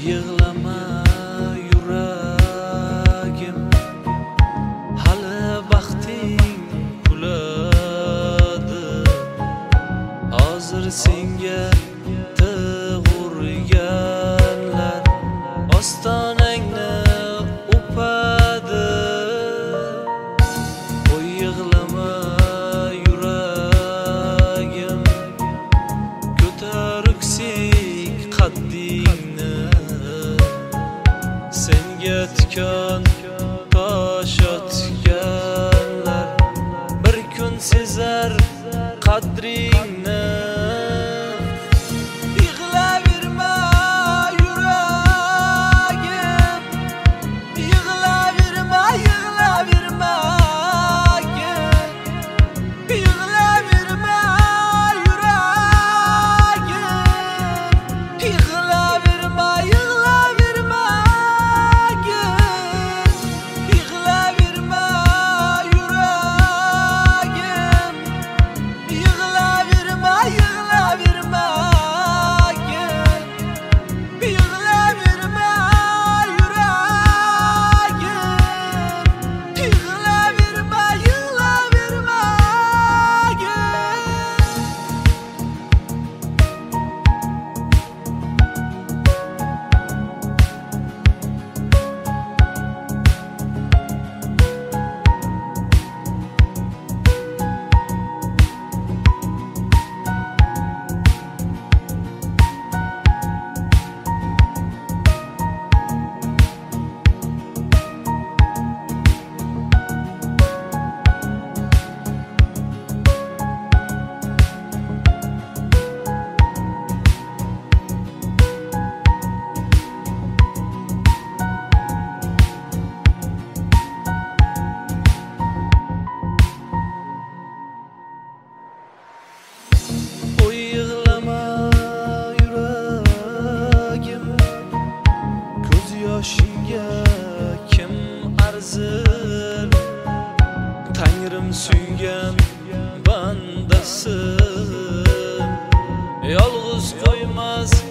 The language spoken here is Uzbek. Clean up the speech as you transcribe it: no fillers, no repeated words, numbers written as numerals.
Yig'lama yuragim, hali baxting kuladi. Hozir senga tug'urganlar ostonangni o'padi. Voy yig'lama yuragim, ko'tar yuksak qaddingni. Senga tikon tosh otganlar bir kun sezar qadringni. Yig'laverma yuragim, yig'laverma, yig'laverma yig'laverma yuragim, yig'laverma, yig'laverma yig'laverma yuragim, yig'laverma, yig'laverma yig'laverma yuragim, yig'laverma, yig'laverma. Oy yig'lama yuragim, ko'z yoshingga kim arzir? Tangrim suygan bandasi, yolg'iz qo'ymas